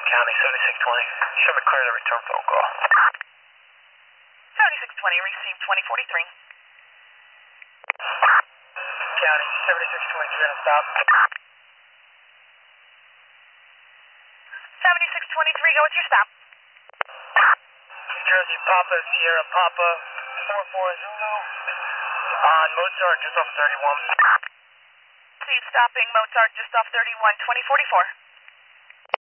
County, 7620. Show me clear to return phone call. 7620, received 2043. County, 7620, you're gonna stop. 7623, go with your stop. New Jersey, Papa, Sierra, Papa, 44 Zulu. On Mozart, just off 31. See you stopping Mozart just off 31, 2044.